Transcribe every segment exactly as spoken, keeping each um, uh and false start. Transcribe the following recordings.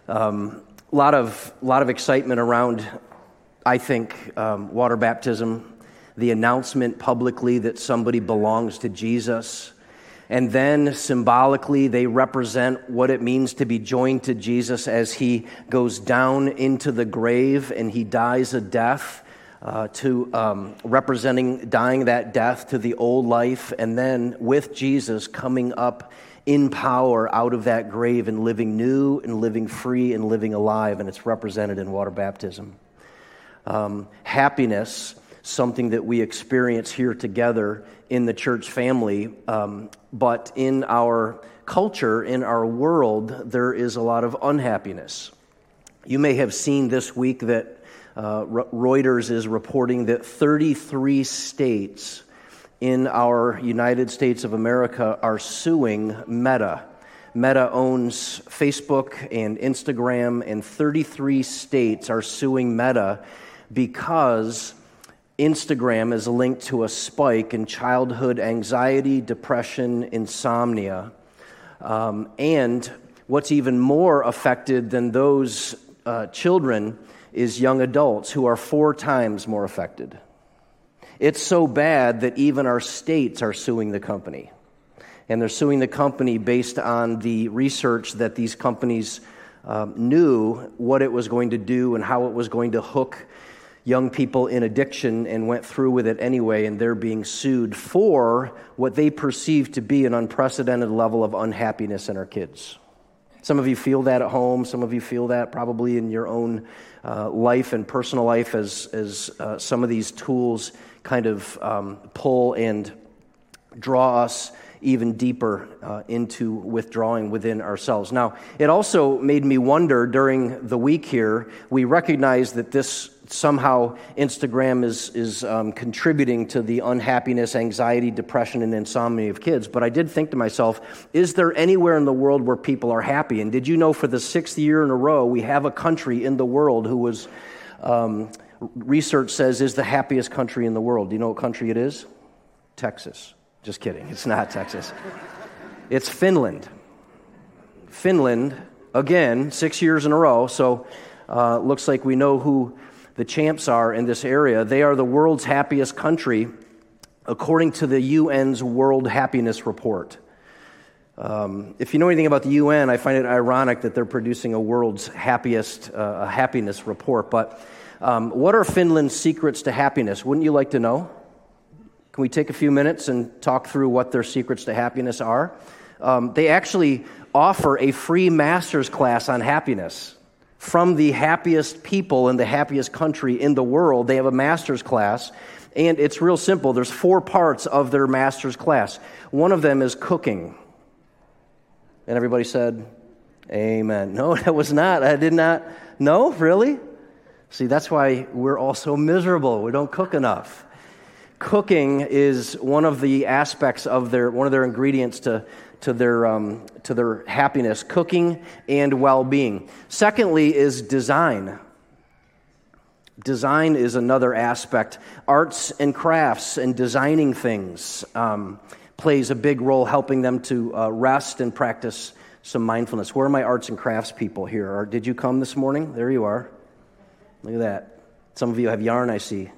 Um, a lot of lot of excitement around, I think, um, water baptism, the announcement publicly that somebody belongs to Jesus, and then symbolically they represent what it means to be joined to Jesus as he goes down into the grave and he dies a death, uh, to um, representing dying that death to the old life, and then with Jesus coming up in power out of that grave and living new and living free and living alive, and it's represented in water baptism. Um, happiness, something that we experience here together in the church family, um, but in our culture, in our world, there is a lot of unhappiness. You may have seen this week that uh, Reuters is reporting that thirty-three states in our United States of America are suing Meta. Meta owns Facebook and Instagram, and thirty-three states are suing Meta because Instagram is linked to a spike in childhood anxiety, depression, insomnia. Um, and what's even more affected than those uh, children is young adults, who are four times more affected. It's so bad that even our states are suing the company. And they're suing the company based on the research that these companies um, knew what it was going to do and how it was going to hook young people in addiction, and went through with it anyway, and they're being sued for what they perceive to be an unprecedented level of unhappiness in our kids. Some of you feel that at home. Some of you feel that probably in your own uh, life and personal life as, as uh, some of these tools kind of um, pull and draw us even deeper uh, into withdrawing within ourselves. Now, it also made me wonder during the week here, we recognize that this somehow Instagram is, is um, contributing to the unhappiness, anxiety, depression, and insomnia of kids. But I did think to myself, is there anywhere in the world where people are happy? And did you know for the sixth year in a row, we have a country in the world who was... Um, research says is the happiest country in the world. Do you know what country it is? Texas. Just kidding. It's not Texas. It's Finland. Finland, again, six years in a row. So uh, looks like we know who the champs are in this area. They are the world's happiest country, according to the U N's World Happiness Report. Um, if you know anything about the U N, I find it ironic that they're producing a world's happiest uh, happiness report. But um, what are Finland's secrets to happiness? Wouldn't you like to know? Can we take a few minutes and talk through what their secrets to happiness are? Um, they actually offer a free master's class on happiness. From the happiest people in the happiest country in the world, they have a master's class, and it's real simple. There's four parts of their master's class. One of them is cooking. And everybody said, amen. No, that was not. I did not. No, really? See, that's why we're all so miserable. We don't cook enough. Cooking is one of the aspects of their, one of their ingredients to, to their, um, to their happiness, cooking and well-being. Secondly is design. Design is another aspect. Arts and crafts and designing things um, plays a big role helping them to uh, rest and practice some mindfulness. Where are my arts and crafts people here? Or did you come this morning? There you are. Look at that. Some of you have yarn, I see.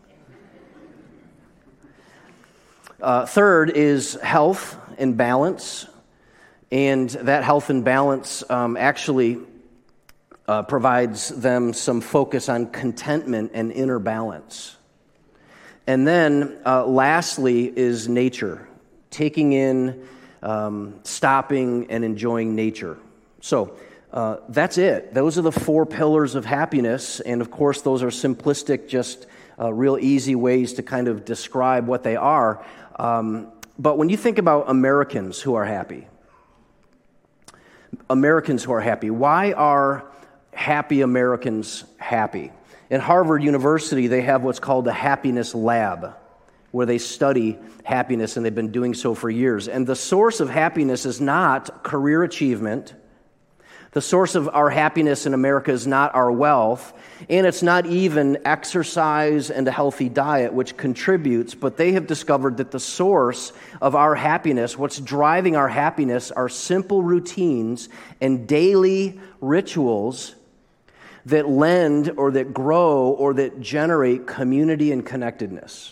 Uh, third is health and balance. And that health and balance um, actually uh, provides them some focus on contentment and inner balance. And then uh, lastly is nature. Taking in, um, stopping, and enjoying nature. So uh, that's it. Those are the four pillars of happiness. And of course, those are simplistic, just uh, real easy ways to kind of describe what they are. Um, but when you think about Americans who are happy, Americans who are happy, why are happy Americans happy? In Harvard University, they have what's called the Happiness Lab, where they study happiness, and they've been doing so for years. And the source of happiness is not career achievement. The source of our happiness in America is not our wealth, and it's not even exercise and a healthy diet, which contributes, but they have discovered that the source of our happiness, what's driving our happiness, are simple routines and daily rituals that lend or that grow or that generate community and connectedness.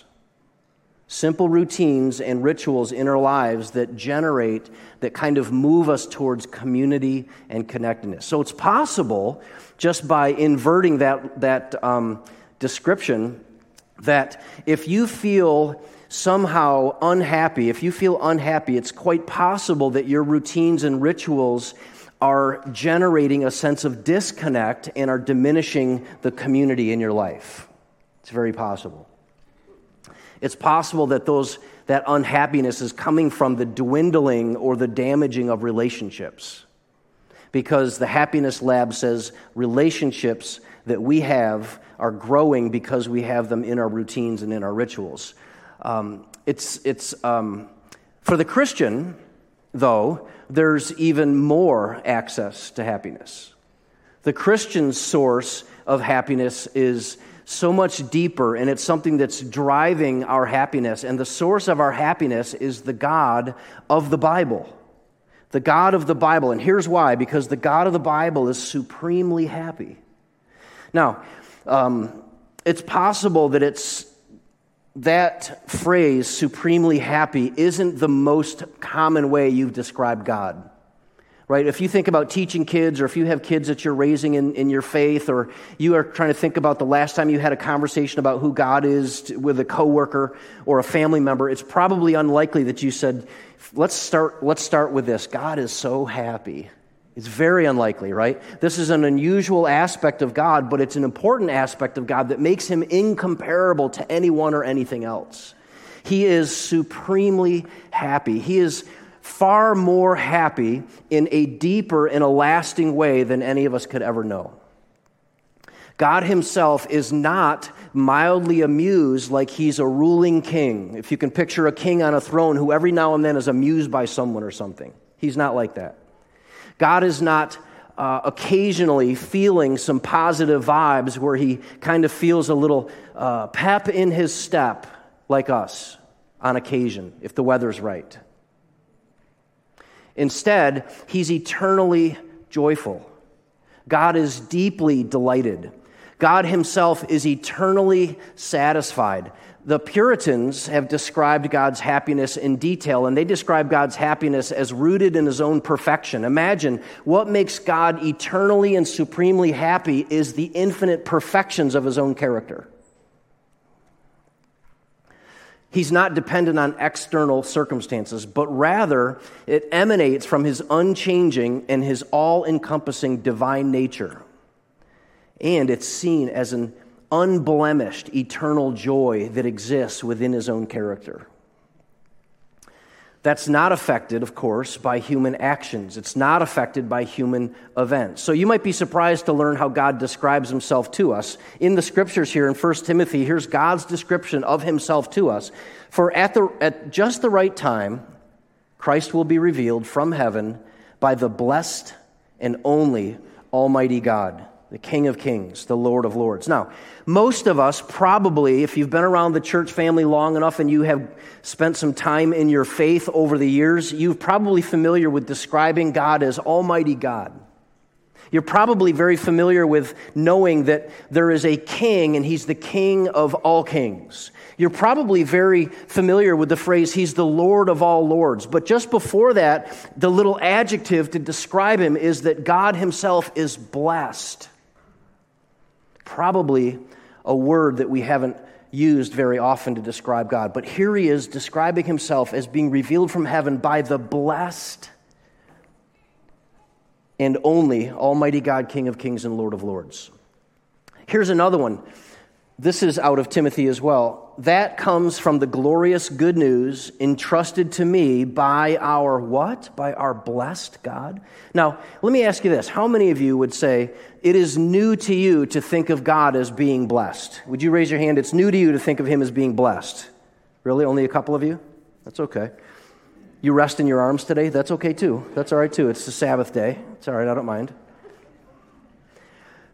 Simple routines and rituals in our lives that generate, that kind of move us towards community and connectedness. So it's possible, just by inverting that, that um, description, that if you feel somehow unhappy, if you feel unhappy, it's quite possible that your routines and rituals are generating a sense of disconnect and are diminishing the community in your life. It's very possible. It's possible that those that unhappiness is coming from the dwindling or the damaging of relationships. Because the Happiness Lab says relationships that we have are growing because we have them in our routines and in our rituals. Um, it's it's um, for the Christian, though, there's even more access to happiness. The Christian source of happiness is so much deeper, and it's something that's driving our happiness. And the source of our happiness is the God of the Bible. The God of the Bible. And here's why. Because the God of the Bible is supremely happy. Now, um, it's possible that it's that phrase, supremely happy, isn't the most common way you've described God. Right? If you think about teaching kids, or if you have kids that you're raising in, in your faith, or you are trying to think about the last time you had a conversation about who God is with a coworker or a family member, it's probably unlikely that you said, let's start, let's start with this. God is so happy. It's very unlikely, right? This is an unusual aspect of God, but it's an important aspect of God that makes him incomparable to anyone or anything else. He is supremely happy. He is far more happy in a deeper and a lasting way than any of us could ever know. God himself is not mildly amused like he's a ruling king. If you can picture a king on a throne who every now and then is amused by someone or something. He's not like that. God is not uh, occasionally feeling some positive vibes where he kind of feels a little uh, pep in his step like us on occasion, if the weather's right. Instead, he's eternally joyful. God is deeply delighted. God himself is eternally satisfied. The Puritans have described God's happiness in detail, and they describe God's happiness as rooted in his own perfection. Imagine what makes God eternally and supremely happy is the infinite perfections of his own character. He's not dependent on external circumstances, but rather it emanates from his unchanging and his all-encompassing divine nature. And it's seen as an unblemished eternal joy that exists within his own character. That's not affected, of course, by human actions. It's not affected by human events. So you might be surprised to learn how God describes himself to us. In the scriptures here in First Timothy, here's God's description of himself to us. For at the at just the right time, Christ will be revealed from heaven by the blessed and only Almighty God, the King of Kings, the Lord of Lords. Now, most of us probably, if you've been around the church family long enough and you have spent some time in your faith over the years, you're probably familiar with describing God as Almighty God. You're probably very familiar with knowing that there is a king and he's the King of all kings. You're probably very familiar with the phrase, he's the Lord of all lords. But just before that, the little adjective to describe him is that God himself is blessed. Probably a word that we haven't used very often to describe God. But here he is describing himself as being revealed from heaven by the blessed and only Almighty God, King of Kings and Lord of Lords. Here's another one. This is out of Timothy as well. That comes from the glorious good news entrusted to me by our what? By our blessed God. Now, let me ask you this. How many of you would say it is new to you to think of God as being blessed? Would you raise your hand? It's new to you to think of him as being blessed. Really? Only a couple of you? That's okay. You rest in your arms today? That's okay too. That's all right too. It's the Sabbath day. It's all right. I don't mind.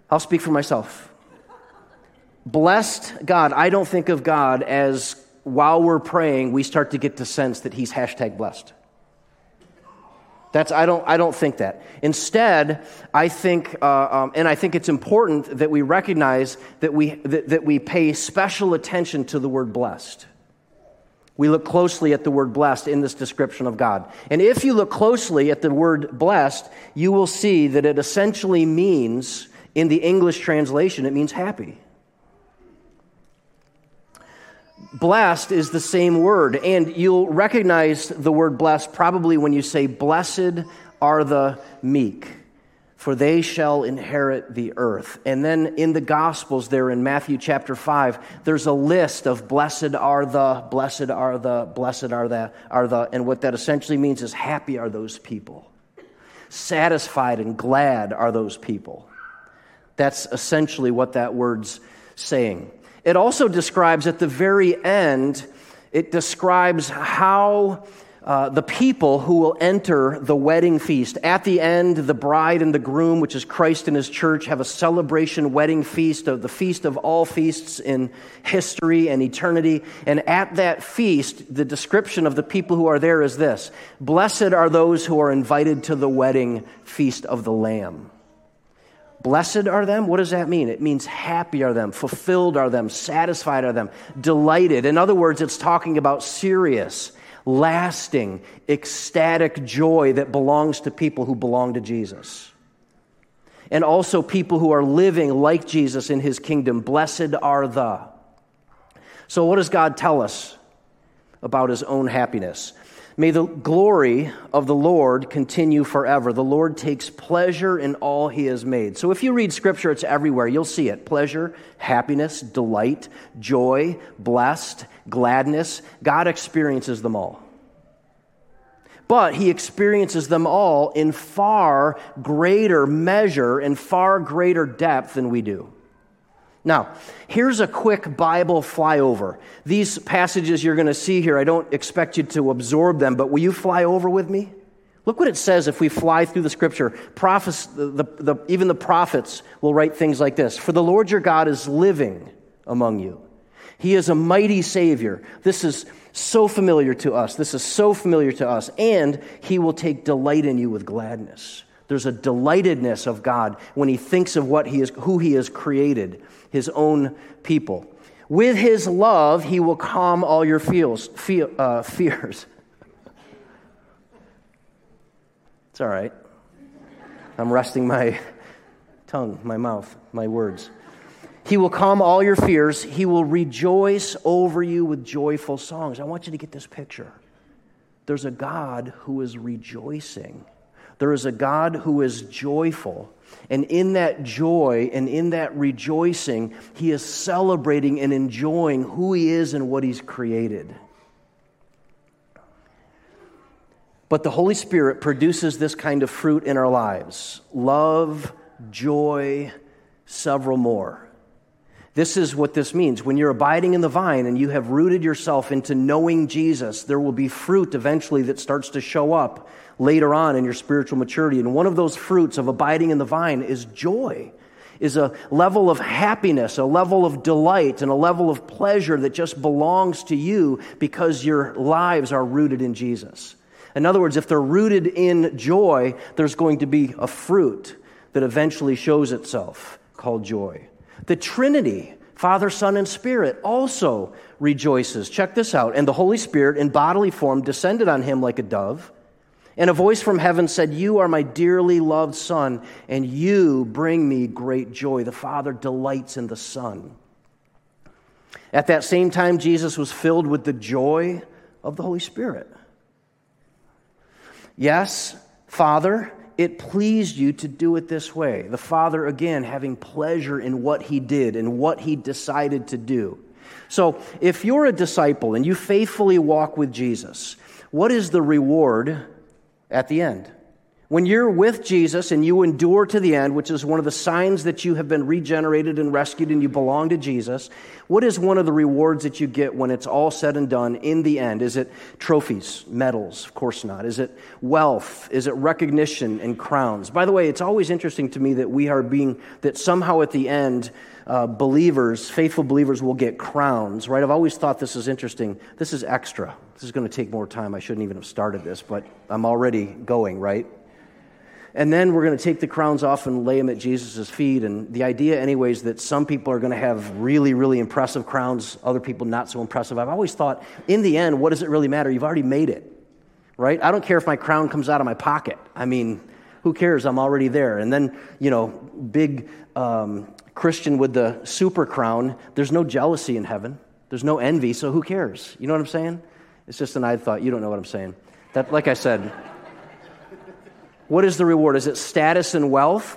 I'll speak for myself. Blessed God, I don't think of God as while we're praying, we start to get the sense that he's hashtag blessed. That's I don't I don't think that. Instead, I think, uh, um, and I think it's important that we recognize that we that, that we pay special attention to the word blessed. We look closely at the word blessed in this description of God. And if you look closely at the word blessed, you will see that it essentially means, in the English translation, it means happy. Blessed is the same word, and you'll recognize the word blessed probably when you say, blessed are the meek, for they shall inherit the earth. And then in the Gospels there in Matthew chapter five, there's a list of blessed are the, blessed are the, blessed are the, are the, and what that essentially means is happy are those people. Satisfied and glad are those people. That's essentially what that word's saying. It also describes at the very end, it describes how uh, the people who will enter the wedding feast. At the end, the bride and the groom, which is Christ and his church, have a celebration wedding feast, of the feast of all feasts in history and eternity. And at that feast, the description of the people who are there is this: blessed are those who are invited to the wedding feast of the Lamb. Blessed are them? What does that mean? It means happy are them, fulfilled are them, satisfied are them, delighted. In other words, it's talking about serious, lasting, ecstatic joy that belongs to people who belong to Jesus. And also people who are living like Jesus in his kingdom. Blessed are the. So what does God tell us about his own happiness? May the glory of the Lord continue forever. The Lord takes pleasure in all he has made. So if you read Scripture, it's everywhere. You'll see it. Pleasure, happiness, delight, joy, blessed, gladness. God experiences them all. But he experiences them all in far greater measure and far greater depth than we do. Now, here's a quick Bible flyover. These passages you're going to see here, I don't expect you to absorb them, but will you fly over with me? Look what it says if we fly through the Scripture. Prophets, the, the, the, even the prophets will write things like this: for the Lord your God is living among you. He is a mighty Savior. This is so familiar to us. This is so familiar to us. And he will take delight in you with gladness. There's a delightedness of God when he thinks of what he is, who he has created, his own people. With his love, he will calm all your feels, feel, uh, fears. It's all right. I'm resting my tongue, my mouth, my words. He will calm all your fears. He will rejoice over you with joyful songs. I want you to get this picture. There's a God who is rejoicing. There is a God who is joyful. And in that joy and in that rejoicing, he is celebrating and enjoying who he is and what he's created. But the Holy Spirit produces this kind of fruit in our lives: love, joy, several more. This is what this means. When you're abiding in the vine and you have rooted yourself into knowing Jesus, there will be fruit eventually that starts to show up later on in your spiritual maturity. And one of those fruits of abiding in the vine is joy, is a level of happiness, a level of delight, and a level of pleasure that just belongs to you because your lives are rooted in Jesus. In other words, if they're rooted in joy, there's going to be a fruit that eventually shows itself called joy. The Trinity, Father, Son, and Spirit, also rejoices. Check this out. And the Holy Spirit in bodily form descended on him like a dove. And a voice from heaven said, "You are my dearly loved Son, and you bring me great joy." The Father delights in the Son. At that same time, Jesus was filled with the joy of the Holy Spirit. Yes, Father, it pleased you to do it this way. The Father, again, having pleasure in what he did and what he decided to do. So if you're a disciple and you faithfully walk with Jesus, what is the reward at the end? When you're with Jesus and you endure to the end, which is one of the signs that you have been regenerated and rescued and you belong to Jesus, what is one of the rewards that you get when it's all said and done in the end? Is it trophies, medals? Of course not. Is it wealth? Is it recognition and crowns? By the way, it's always interesting to me that we are being, that somehow at the end, uh, believers, faithful believers will get crowns, right? I've always thought this is interesting. This is extra. This is going to take more time. I shouldn't even have started this, but I'm already going, right? And then we're going to take the crowns off and lay them at Jesus' feet. And the idea, anyways, that some people are going to have really, really impressive crowns, other people not so impressive. I've always thought, in the end, what does it really matter? You've already made it, right? I don't care if my crown comes out of my pocket. I mean, who cares? I'm already there. And then, you know, big um, Christian with the super crown, there's no jealousy in heaven. There's no envy, so who cares? You know what I'm saying? It's just an I thought. You don't know what I'm saying. That, like I said... What is the reward? Is it status and wealth?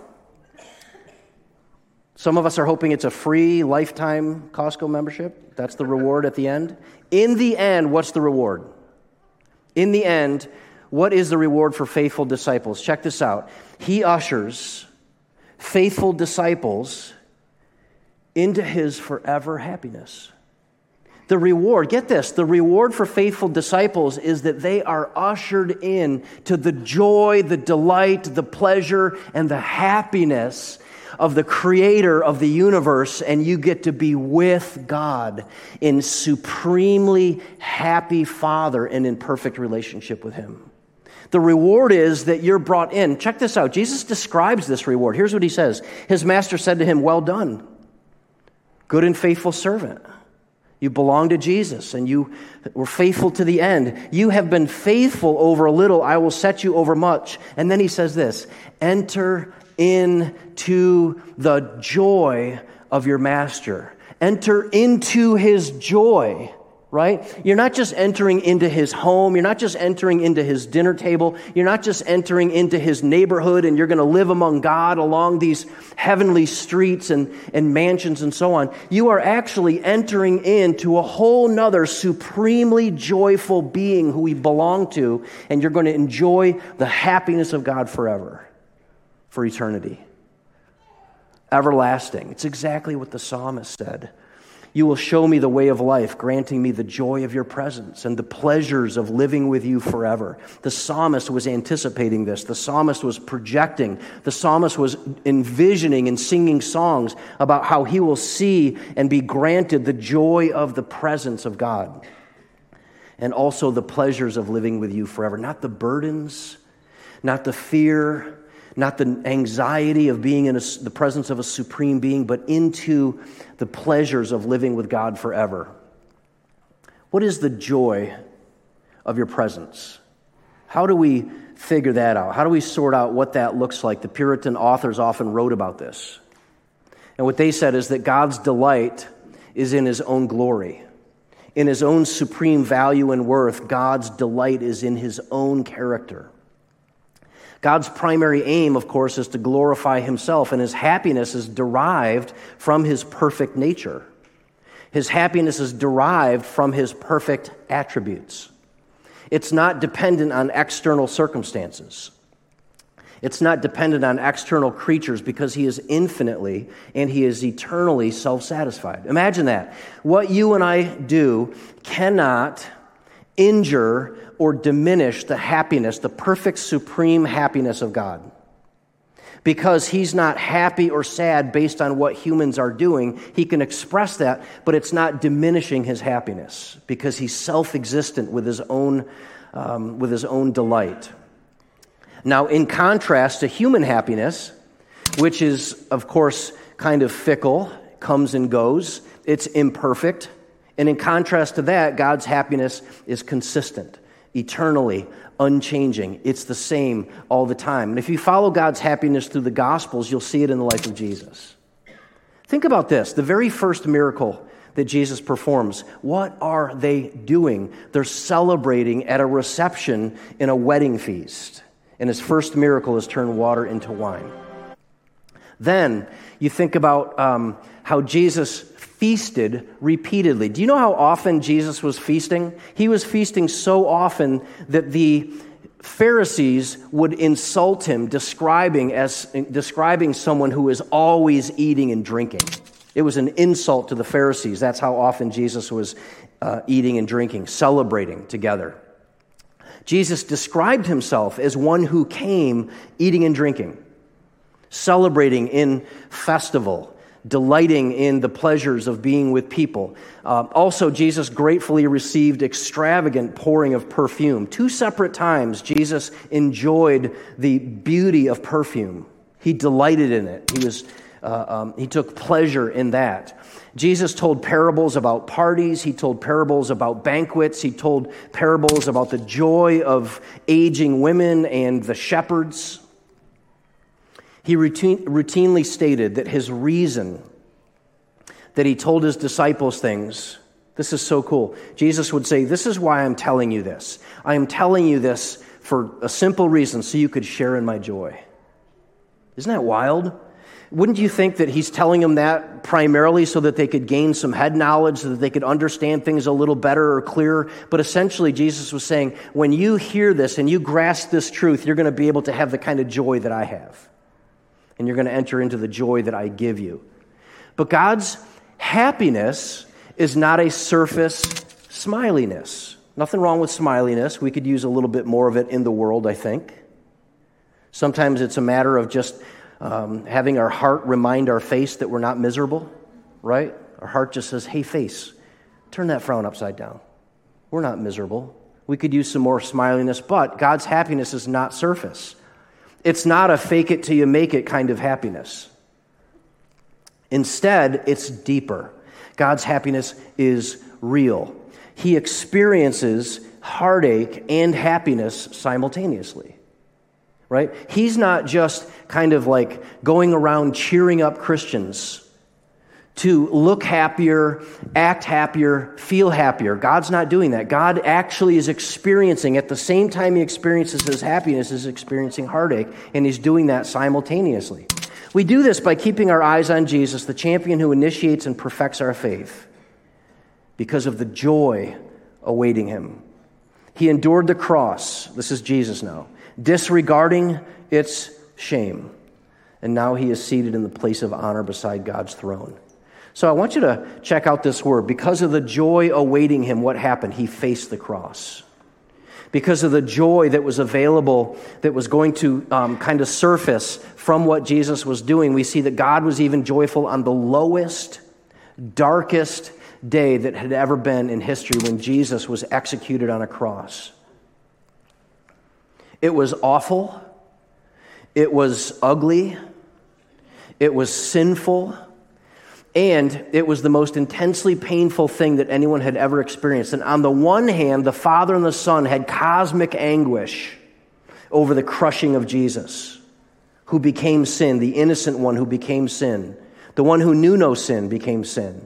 Some of us are hoping it's a free lifetime Costco membership. That's the reward at the end. In the end, what's the reward? In the end, what is the reward for faithful disciples? Check this out. He ushers faithful disciples into his forever happiness. The reward, get this, the reward for faithful disciples is that they are ushered in to the joy, the delight, the pleasure, and the happiness of the creator of the universe, and you get to be with God in supremely happy Father and in perfect relationship with him. The reward is that you're brought in. Check this out. Jesus describes this reward. Here's what he says. His master said to him, "Well done, good and faithful servant. You belong to Jesus, and you were faithful to the end. You have been faithful over a little. I will set you over much." And then he says this, "Enter into the joy of your master." Enter into his joy, right? You're not just entering into his home. You're not just entering into his dinner table. You're not just entering into his neighborhood and you're going to live among God along these heavenly streets and, and mansions and so on. You are actually entering into a whole nother supremely joyful being who we belong to, and you're going to enjoy the happiness of God forever, for eternity. Everlasting. It's exactly what the psalmist said. "You will show me the way of life, granting me the joy of your presence and the pleasures of living with you forever." The psalmist was anticipating this. The psalmist was projecting. The psalmist was envisioning and singing songs about how he will see and be granted the joy of the presence of God and also the pleasures of living with you forever. Not the burdens, not the fear, not the anxiety of being in a, the presence of a supreme being, but into the pleasures of living with God forever. What is the joy of your presence? How do we figure that out? How do we sort out what that looks like? The Puritan authors often wrote about this. And what they said is that God's delight is in his own glory. In his own supreme value and worth, God's delight is in his own character. God's primary aim, of course, is to glorify himself, and his happiness is derived from his perfect nature. His happiness is derived from his perfect attributes. It's not dependent on external circumstances. It's not dependent on external creatures because he is infinitely and he is eternally self-satisfied. Imagine that. What you and I do cannot injure or diminish the happiness, the perfect supreme happiness of God. Because he's not happy or sad based on what humans are doing. He can express that, but it's not diminishing his happiness because he's self-existent with his own, um, with his own delight. Now, in contrast to human happiness, which is, of course, kind of fickle, comes and goes, it's imperfect. And in contrast to that, God's happiness is consistent, eternally, unchanging. It's the same all the time. And if you follow God's happiness through the Gospels, you'll see it in the life of Jesus. Think about this. The very first miracle that Jesus performs, what are they doing? They're celebrating at a reception in a wedding feast. And his first miracle is turn water into wine. Then you think about um, how Jesus feasted repeatedly. Do you know how often Jesus was feasting? He was feasting so often that the Pharisees would insult him, describing as describing someone who is always eating and drinking. It was an insult to the Pharisees. That's how often Jesus was uh, eating and drinking, celebrating together. Jesus described himself as one who came eating and drinking, celebrating in festival, delighting in the pleasures of being with people. Uh, also, Jesus gratefully received extravagant pouring of perfume. Two separate times, Jesus enjoyed the beauty of perfume. He delighted in it. He was, uh, um, he took pleasure in that. Jesus told parables about parties. He told parables about banquets. He told parables about the joy of aging women and the shepherds. He routine, routinely stated that his reason that he told his disciples things, this is so cool. Jesus would say, this is why I'm telling you this. I am telling you this for a simple reason, so you could share in my joy. Isn't that wild? Wouldn't you think that he's telling them that primarily so that they could gain some head knowledge, so that they could understand things a little better or clearer? But essentially, Jesus was saying, when you hear this and you grasp this truth, you're going to be able to have the kind of joy that I have. And you're going to enter into the joy that I give you. But God's happiness is not a surface smiliness. Nothing wrong with smiliness. We could use a little bit more of it in the world, I think. Sometimes it's a matter of just um, having our heart remind our face that we're not miserable, right? Our heart just says, hey, face, turn that frown upside down. We're not miserable. We could use some more smiliness, but God's happiness is not surface. It's not a fake it till you make it kind of happiness. Instead, it's deeper. God's happiness is real. He experiences heartache and happiness simultaneously, right? He's not just kind of like going around cheering up Christians to look happier, act happier, feel happier. God's not doing that. God actually is experiencing, at the same time he experiences his happiness, is experiencing heartache, and he's doing that simultaneously. We do this by keeping our eyes on Jesus, the champion who initiates and perfects our faith, because of the joy awaiting him. He endured the cross, this is Jesus now, disregarding its shame, and now he is seated in the place of honor beside God's throne. So I want you to check out this word. Because of the joy awaiting him, what happened? He faced the cross. Because of the joy that was available, that was going to um, kind of surface from what Jesus was doing, we see that God was even joyful on the lowest, darkest day that had ever been in history when Jesus was executed on a cross. It was awful. It was ugly. It was sinful. And it was the most intensely painful thing that anyone had ever experienced. And on the one hand, the Father and the Son had cosmic anguish over the crushing of Jesus, who became sin, the innocent one who became sin. The one who knew no sin became sin.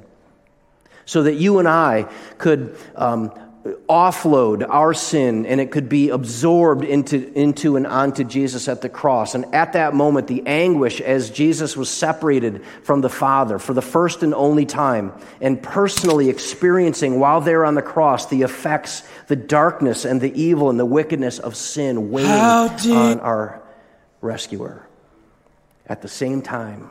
So that you and I could um, offload our sin and it could be absorbed into, into and onto Jesus at the cross. And at that moment, the anguish as Jesus was separated from the Father for the first and only time, and personally experiencing while there on the cross the effects, the darkness and the evil and the wickedness of sin weighing on our rescuer. At the same time,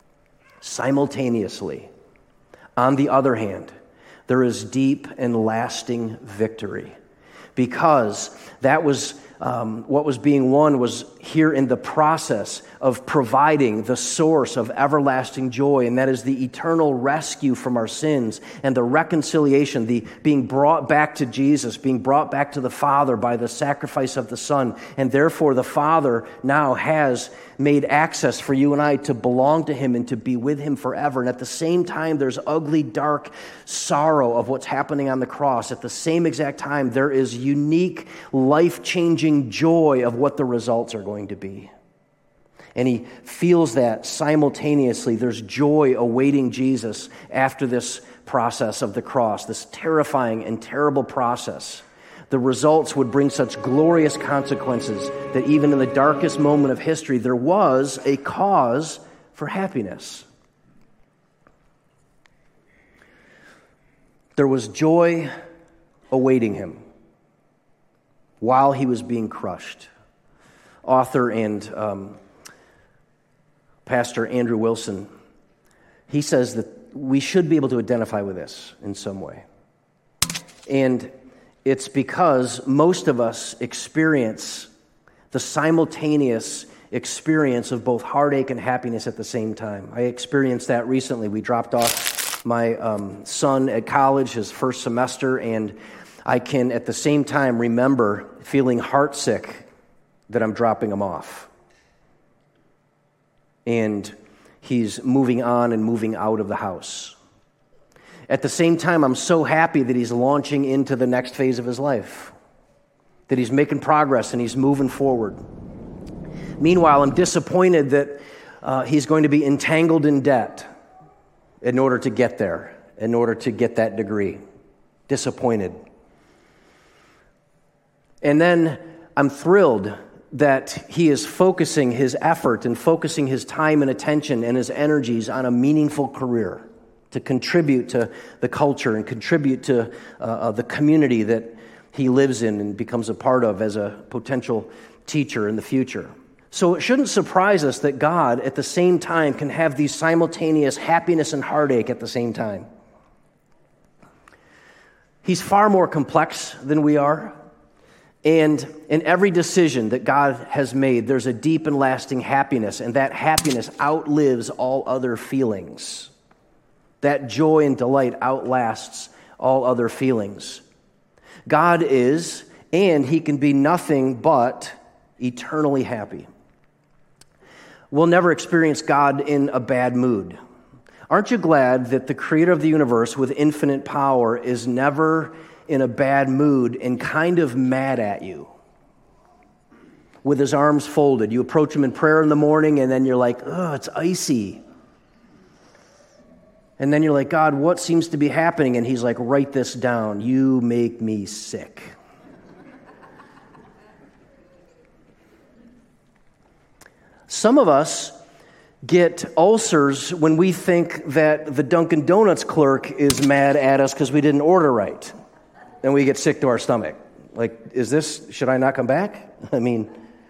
simultaneously, on the other hand, there is deep and lasting victory, because that was um, what was being won was here in the process of providing the source of everlasting joy, and that is the eternal rescue from our sins and the reconciliation, the being brought back to Jesus, being brought back to the Father by the sacrifice of the Son, and therefore the Father now has made access for you and I to belong to him and to be with him forever. And at the same time, there's ugly, dark sorrow of what's happening on the cross. At the same exact time, there is unique, life-changing joy of what the results are going to be. And he feels that simultaneously. There's joy awaiting Jesus after this process of the cross, this terrifying and terrible process. The results would bring such glorious consequences that even in the darkest moment of history, there was a cause for happiness. There was joy awaiting him. while he was being crushed. Author and um, Pastor Andrew Wilson, he says that we should be able to identify with this in some way. And it's because most of us experience the simultaneous experience of both heartache and happiness at the same time. I experienced that recently. We dropped off my um, son at college, his first semester, and I can at the same time remember feeling heartsick that I'm dropping him off. And he's moving on and moving out of the house. At the same time, I'm so happy that he's launching into the next phase of his life, that he's making progress and he's moving forward. Meanwhile, I'm disappointed that uh, he's going to be entangled in debt in order to get there, in order to get that degree. Disappointed. And then I'm thrilled that he is focusing his effort and focusing his time and attention and his energies on a meaningful career to contribute to the culture and contribute to uh, uh, the community that he lives in and becomes a part of as a potential teacher in the future. So it shouldn't surprise us that God, at the same time, can have these simultaneous happiness and heartache at the same time. He's far more complex than we are. And in every decision that God has made, there's a deep and lasting happiness, and that happiness outlives all other feelings. That joy and delight outlasts all other feelings. God is, and he can be nothing but eternally happy. We'll never experience God in a bad mood. Aren't you glad that the creator of the universe with infinite power is never in a bad mood and kind of mad at you with his arms folded? You approach him in prayer in the morning and then you're like, oh, it's icy. And then you're like, God, what seems to be happening? And he's like, write this down. You make me sick. Some of us get ulcers when we think that the Dunkin' Donuts clerk is mad at us because we didn't order right. And we get sick to our stomach. Like, is this, should I not come back? I mean,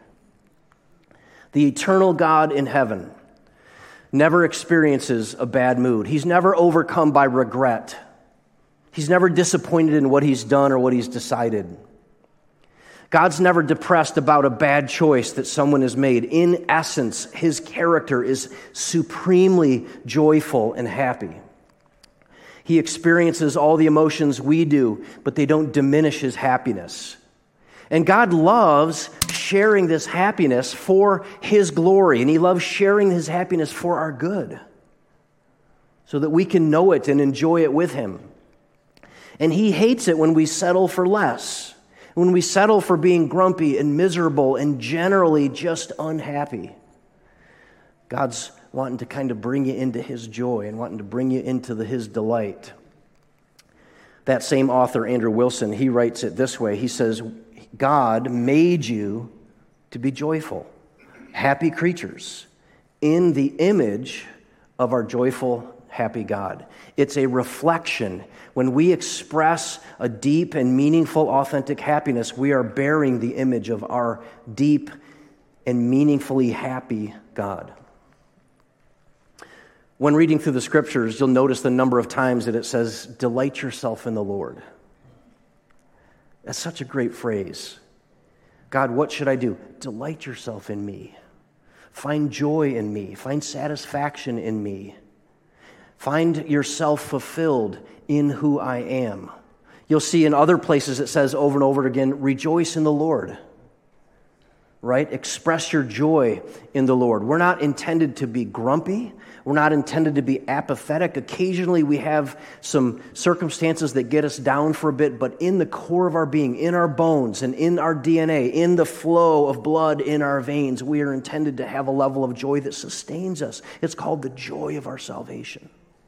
the eternal God in heaven never experiences a bad mood. He's never overcome by regret. He's never disappointed in what he's done or what he's decided. God's never depressed about a bad choice that someone has made. In essence, his character is supremely joyful and happy. He experiences all the emotions we do, but they don't diminish his happiness. And God loves sharing this happiness for his glory, and he loves sharing his happiness for our good, so that we can know it and enjoy it with him. And he hates it when we settle for less, when we settle for being grumpy and miserable and generally just unhappy. God's wanting to kind of bring you into his joy and wanting to bring you into the, his delight. That same author, Andrew Wilson, he writes it this way. He says, God made you to be joyful, happy creatures in the image of our joyful, happy God. It's a reflection. When we express a deep and meaningful, authentic happiness, we are bearing the image of our deep and meaningfully happy God. When reading through the scriptures, you'll notice the number of times that it says, delight yourself in the Lord. That's such a great phrase. God, what should I do? Delight yourself in me. Find joy in me. Find satisfaction in me. Find yourself fulfilled in who I am. You'll see in other places it says over and over again, rejoice in the Lord. Right? Express your joy in the Lord. We're not intended to be grumpy. We're not intended to be apathetic. Occasionally we have some circumstances that get us down for a bit, but in the core of our being, in our bones and in our D N A, in the flow of blood in our veins, we are intended to have a level of joy that sustains us. It's called the joy of our salvation,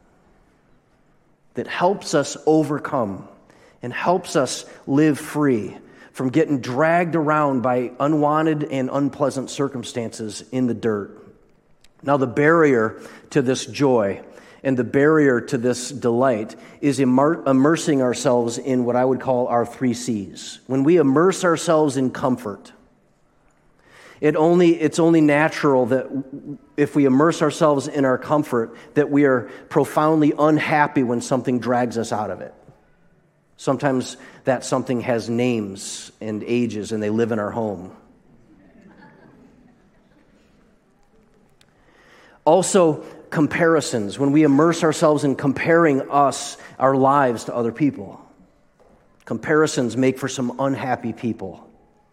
that helps us overcome and helps us live free from getting dragged around by unwanted and unpleasant circumstances in the dirt. Now, the barrier to this joy And the barrier to this delight is immer- immersing ourselves in what I would call our three C's. When we immerse ourselves in comfort, it only, it's only natural that if we immerse ourselves in our comfort, that we are profoundly unhappy when something drags us out of it. Sometimes that something has names and ages, and they live in our home. Also, comparisons, when we immerse ourselves in comparing us, our lives to other people. Comparisons make for some unhappy people.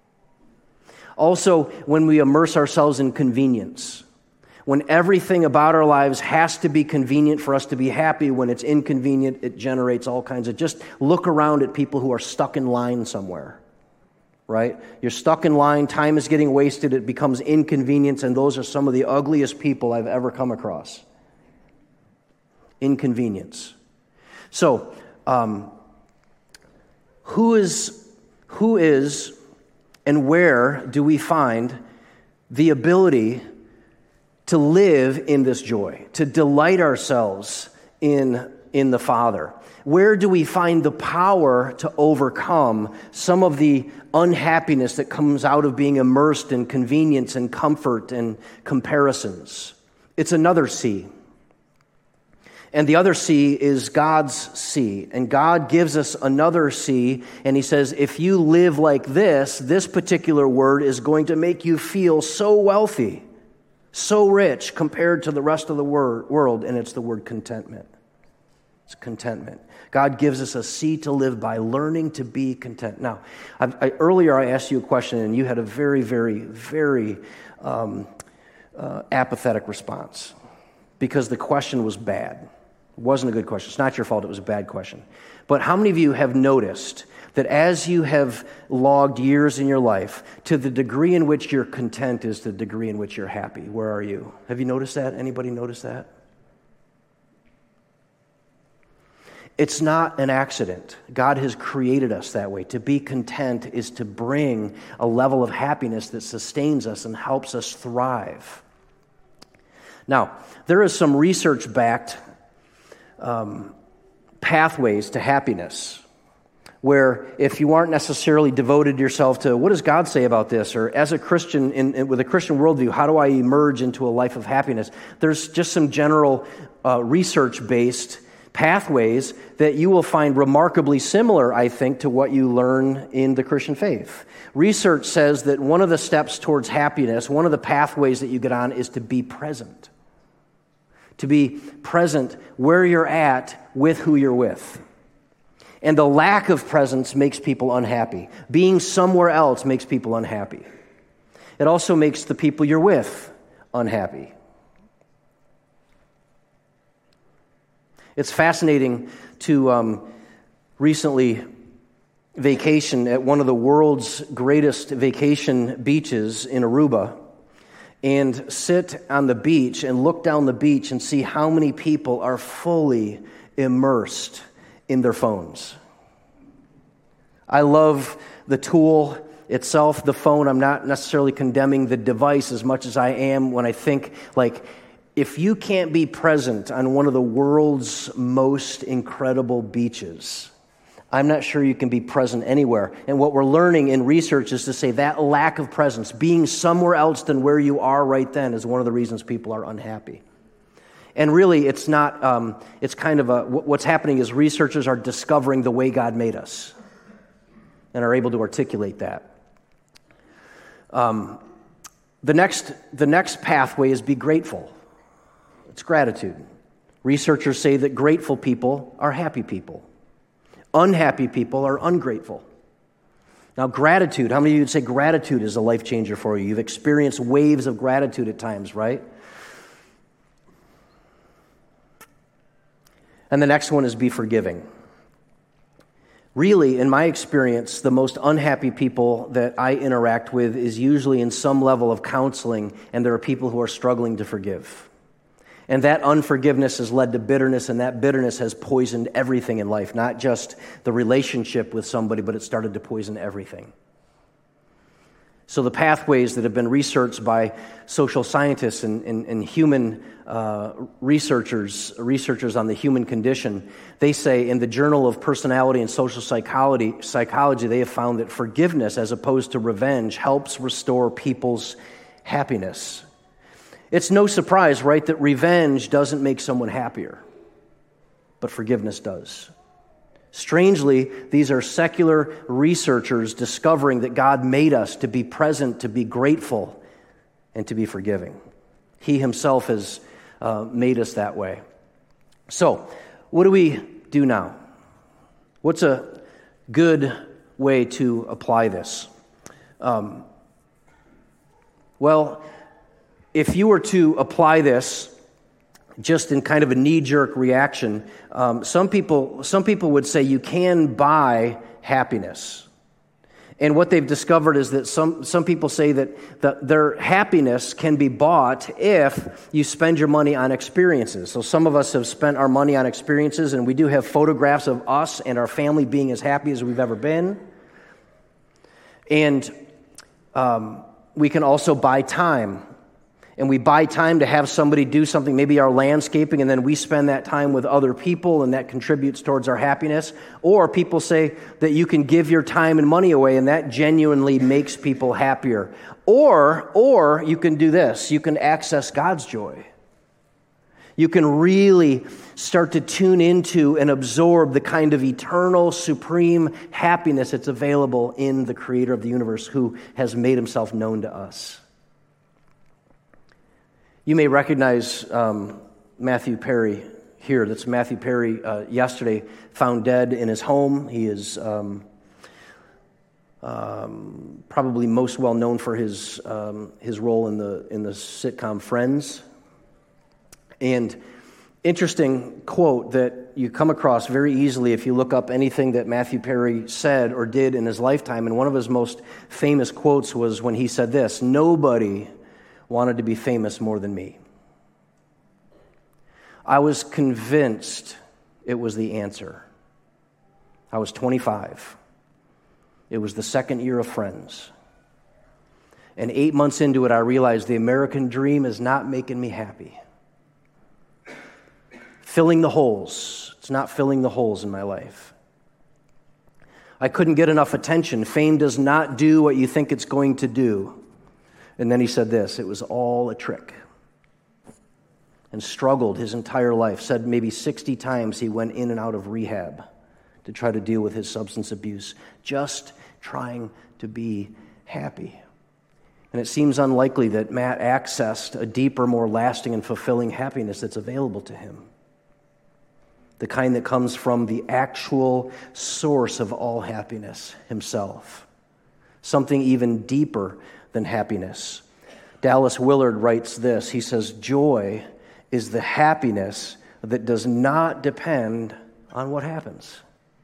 Also, when we immerse ourselves in convenience, when everything about our lives has to be convenient for us to be happy, when it's inconvenient, it generates all kinds of, just look around at people who are stuck in line somewhere, right? You're stuck in line, time is getting wasted, it becomes inconvenience, and those are some of the ugliest people I've ever come across. Inconvenience. So, um, who is, who is, and where do we find the ability to live in this joy, to delight ourselves in, in the Father? Where do we find the power to overcome some of the unhappiness that comes out of being immersed in convenience and comfort and comparisons? It's another C. And the other C is God's C. And God gives us another C, and he says, if you live like this, this particular word is going to make you feel so wealthy, so rich compared to the rest of the wor- world, and it's the word contentment. It's contentment. God gives us a C to live by, learning to be content. Now, I, I, earlier I asked you a question, and you had a very, very, very um, uh, apathetic response because the question was bad. It wasn't a good question. It's not your fault. It was a bad question. But how many of you have noticed that as you have logged years in your life, to the degree in which you're content is the degree in which you're happy? Where are you? Have you noticed that? Anybody notice that? It's not an accident. God has created us that way. To be content is to bring a level of happiness that sustains us and helps us thrive. Now, there is some research-backed um, pathways to happiness, where if you aren't necessarily devoted yourself to what does God say about this, or as a Christian, in, in, with a Christian worldview, how do I emerge into a life of happiness? There's just some general uh, research-based pathways that you will find remarkably similar, I think, to what you learn in the Christian faith. Research says that one of the steps towards happiness, one of the pathways that you get on, is to be present. To be present where you're at with who you're with. And the lack of presence makes people unhappy. Being somewhere else makes people unhappy. It also makes the people you're with unhappy. It's fascinating to um, recently vacation at one of the world's greatest vacation beaches in Aruba and sit on the beach and look down the beach and see how many people are fully immersed in their phones. I love the tool itself, the phone. I'm not necessarily condemning the device as much as I am when I think, like, if you can't be present on one of the world's most incredible beaches, I'm not sure you can be present anywhere. And what we're learning in research is to say that lack of presence, being somewhere else than where you are right then, is one of the reasons people are unhappy. And really, it's not, um, it's kind of a, what's happening is researchers are discovering the way God made us and are able to articulate that. Um, the next, the next pathway is be grateful. It's gratitude. Researchers say that grateful people are happy people. Unhappy people are ungrateful. Now, gratitude, how many of you would say gratitude is a life changer for you? You've experienced waves of gratitude at times, right? And the next one is be forgiving. Really, in my experience, the most unhappy people that I interact with is usually in some level of counseling, and there are people who are struggling to forgive. And that unforgiveness has led to bitterness, and that bitterness has poisoned everything in life, not just the relationship with somebody, but it started to poison everything. So the pathways that have been researched by social scientists and, and, and human uh, researchers, researchers on the human condition, they say in the Journal of Personality and Social Psychology, psychology, they have found that forgiveness, as opposed to revenge, helps restore people's happiness. It's no surprise, right, that revenge doesn't make someone happier, but forgiveness does. Strangely, these are secular researchers discovering that God made us to be present, to be grateful, and to be forgiving. He himself has uh, made us that way. So, what do we do now? What's a good way to apply this? Um, well, if you were to apply this just in kind of a knee-jerk reaction, um, some people some people would say you can buy happiness. And what they've discovered is that some, some people say that the, their happiness can be bought if you spend your money on experiences. So some of us have spent our money on experiences, and we do have photographs of us and our family being as happy as we've ever been. And um, we can also buy time. And we buy time to have somebody do something, maybe our landscaping, and then we spend that time with other people, and that contributes towards our happiness. Or people say that you can give your time and money away, and that genuinely makes people happier. Or, or you can do this. You can access God's joy. You can really start to tune into and absorb the kind of eternal, supreme happiness that's available in the Creator of the universe, who has made himself known to us. You may recognize um, Matthew Perry here. That's Matthew Perry, uh, yesterday found dead in his home. He is um, um, probably most well known for his um, his role in the in the sitcom Friends. And interesting quote that you come across very easily if you look up anything that Matthew Perry said or did in his lifetime. And one of his most famous quotes was when he said this: "Nobody wanted to be famous more than me. I was convinced it was the answer. I was twenty-five. It was the second year of Friends. And eight months into it, I realized the American dream is not making me happy. Filling the holes. It's not filling the holes in my life. I couldn't get enough attention. Fame does not do what you think it's going to do." And then he said this: "It was all a trick." And struggled his entire life. Said maybe sixty times he went in and out of rehab to try to deal with his substance abuse, just trying to be happy. And it seems unlikely that Matt accessed a deeper, more lasting and fulfilling happiness that's available to him. The kind that comes from the actual source of all happiness, himself. Something even deeper than happiness. Dallas Willard writes this. He says, "Joy is the happiness that does not depend on what happens."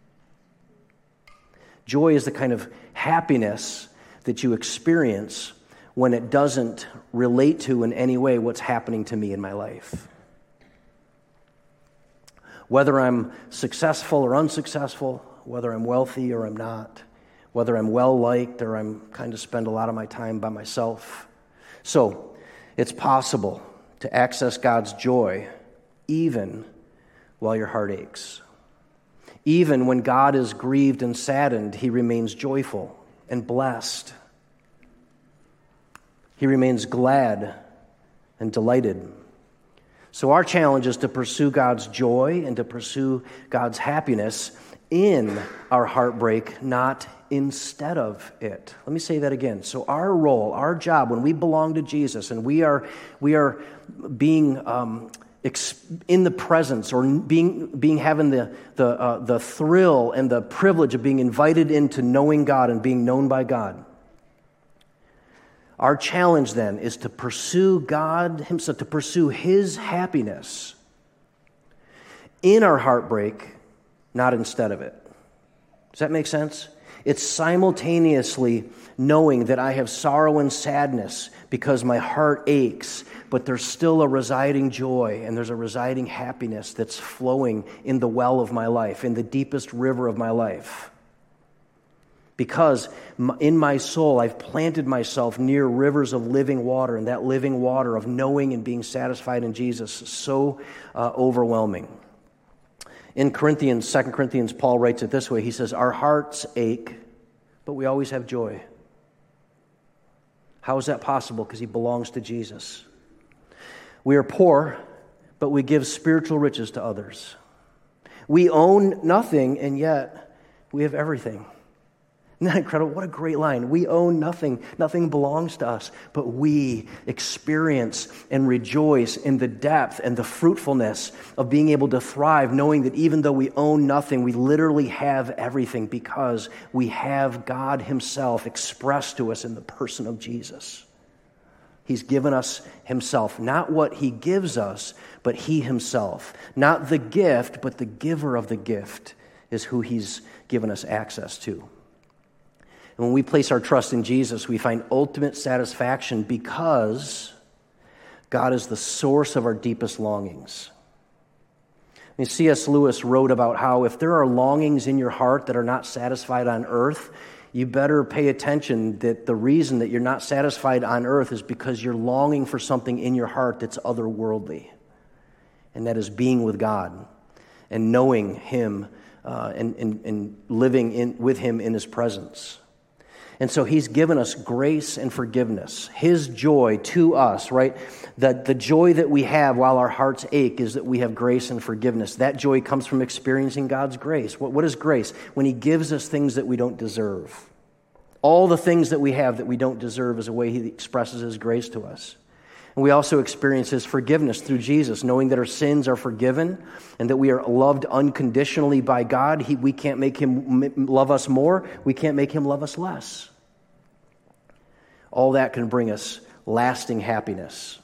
Joy is the kind of happiness that you experience when it doesn't relate to in any way what's happening to me in my life. Whether I'm successful or unsuccessful, whether I'm wealthy or I'm not, whether I'm well-liked or I'm kind of spend a lot of my time by myself. So, it's possible to access God's joy even while your heart aches. Even when God is grieved and saddened, he remains joyful and blessed. He remains glad and delighted. So our challenge is to pursue God's joy and to pursue God's happiness in our heartbreak, not instead of it. Let me say that again. So our role, our job, when we belong to Jesus and we are we are being um, ex- in the presence or being being having the the uh, the thrill and the privilege of being invited into knowing God and being known by God. Our challenge then is to pursue God himself, to pursue his happiness in our heartbreak, not instead of it. Does that make sense? It's simultaneously knowing that I have sorrow and sadness because my heart aches, but there's still a residing joy and there's a residing happiness that's flowing in the well of my life, in the deepest river of my life. Because in my soul, I've planted myself near rivers of living water, and that living water of knowing and being satisfied in Jesus is so uh, overwhelming. In Corinthians, Second Corinthians, Paul writes it this way. He says, our hearts ache, but we always have joy. How is that possible? Because he belongs to Jesus. We are poor, but we give spiritual riches to others. We own nothing, and yet we have everything. Isn't that incredible? What a great line. We own nothing. Nothing belongs to us, but we experience and rejoice in the depth and the fruitfulness of being able to thrive, knowing that even though we own nothing, we literally have everything because we have God himself expressed to us in the person of Jesus. He's given us himself, not what he gives us, but he himself. Not the gift, but the giver of the gift is who he's given us access to. And when we place our trust in Jesus, we find ultimate satisfaction because God is the source of our deepest longings. I mean, C S Lewis wrote about how if there are longings in your heart that are not satisfied on earth, you better pay attention that the reason that you're not satisfied on earth is because you're longing for something in your heart that's otherworldly, and that is being with God and knowing him uh, and, and, and living in, with him in his presence. And so he's given us grace and forgiveness, his joy to us, right? The, the joy that we have while our hearts ache is that we have grace and forgiveness. That joy comes from experiencing God's grace. What, what is grace? When he gives us things that we don't deserve. All the things that we have that we don't deserve is a way he expresses his grace to us. And we also experience his forgiveness through Jesus, knowing that our sins are forgiven and that we are loved unconditionally by God. He, we can't make him love us more. We can't make him love us less. All that can bring us lasting happiness.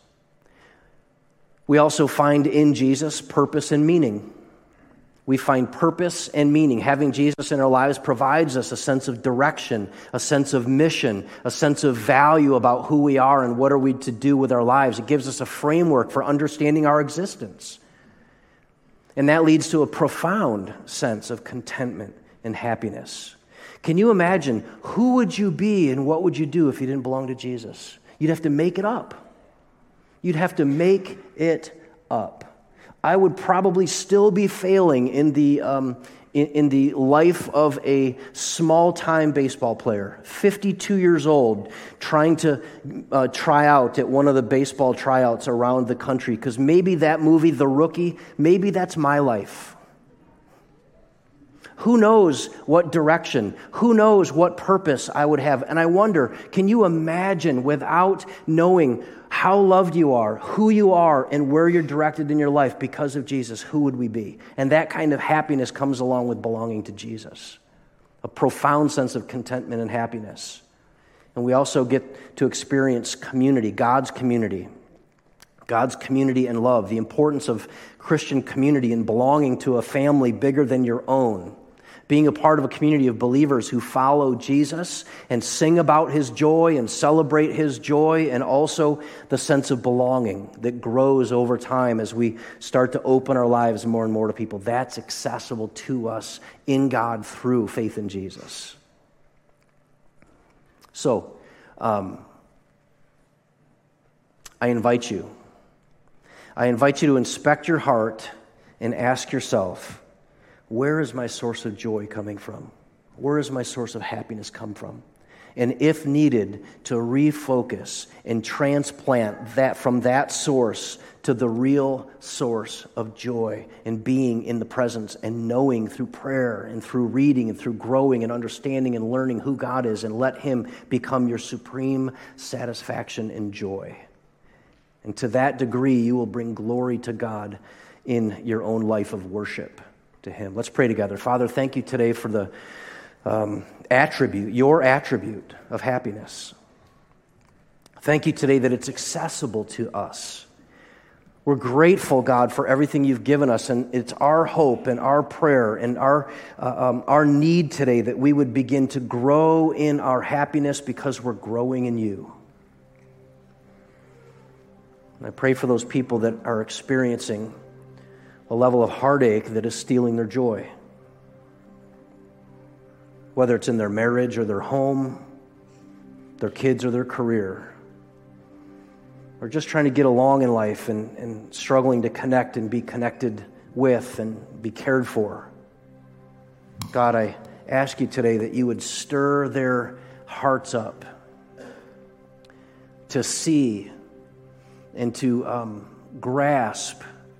We also find in Jesus purpose and meaning. We find purpose and meaning. Having Jesus in our lives provides us a sense of direction, a sense of mission, a sense of value about who we are and what are we to do with our lives. It gives us a framework for understanding our existence. And that leads to a profound sense of contentment and happiness. Can you imagine who would you be and what would you do if you didn't belong to Jesus? You'd have to make it up. You'd have to make it up. I would probably still be failing in the um, in, in the life of a small-time baseball player, fifty-two years old, trying to uh, try out at one of the baseball tryouts around the country, because maybe that movie, The Rookie, maybe that's my life. Who knows what direction, who knows what purpose I would have. And I wonder, can you imagine without knowing how loved you are, who you are, and where you're directed in your life because of Jesus, who would we be? And that kind of happiness comes along with belonging to Jesus. A profound sense of contentment and happiness. And we also get to experience community, God's community. God's community and love, the importance of Christian community and belonging to a family bigger than your own. Being a part of a community of believers who follow Jesus and sing about his joy and celebrate his joy, and also the sense of belonging that grows over time as we start to open our lives more and more to people. That's accessible to us in God through faith in Jesus. So, um, I invite you. I invite you to inspect your heart and ask yourself, where is my source of joy coming from? Where is my source of happiness come from? And if needed, to refocus and transplant that from that source to the real source of joy and being in the presence and knowing through prayer and through reading and through growing and understanding and learning who God is, and let him become your supreme satisfaction and joy. And to that degree, you will bring glory to God in your own life of worship to him. Let's pray together. Father, thank you today for the um, attribute, your attribute of happiness. Thank you today that it's accessible to us. We're grateful, God, for everything you've given us, and it's our hope and our prayer and our uh, um, our need today that we would begin to grow in our happiness because we're growing in you. And I pray for those people that are experiencing a level of heartache that is stealing their joy. whether it's in their marriage or their home, their kids or their career, or just trying to get along in life and, and struggling to connect and be connected with and be cared for. God, I ask you today that you would stir their hearts up to see and to um, grasp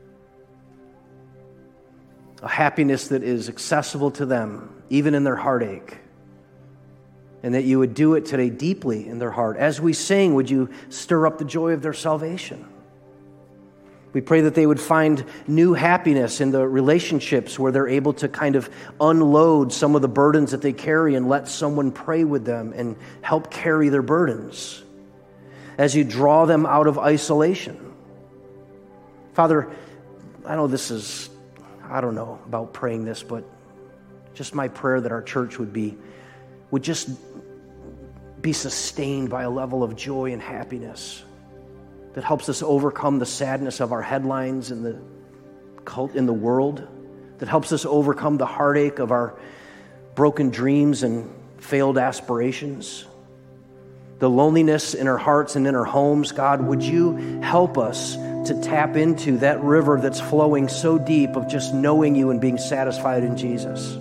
a happiness that is accessible to them, even in their heartache. And that you would do it today deeply in their heart. As we sing, would you stir up the joy of their salvation? We pray that they would find new happiness in the relationships where they're able to kind of unload some of the burdens that they carry and let someone pray with them and help carry their burdens. As you draw them out of isolation. Father, I know this is, I don't know about praying this, but just my prayer that our church would be, would just be sustained by a level of joy and happiness that helps us overcome the sadness of our headlines in the cult in the world, that helps us overcome the heartache of our broken dreams and failed aspirations, the loneliness in our hearts and in our homes. God, would you help us to tap into that river that's flowing so deep of just knowing you and being satisfied in Jesus.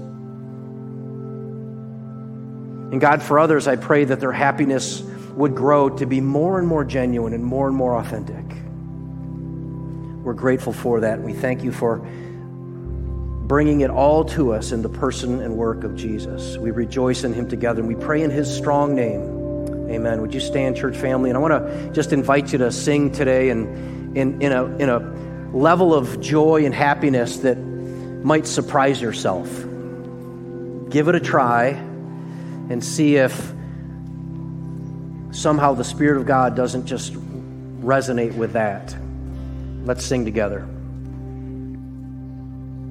And God, for others, I pray that their happiness would grow to be more and more genuine and more and more authentic. We're grateful for that. We thank you for bringing it all to us in the person and work of Jesus. We rejoice in him together, and we pray in his strong name. Amen. Would you stand, church family? And I want to just invite you to sing today and in, in, a, in a level of joy and happiness that might surprise yourself. Give it a try. And see if somehow the Spirit of God doesn't just resonate with that. Let's sing together.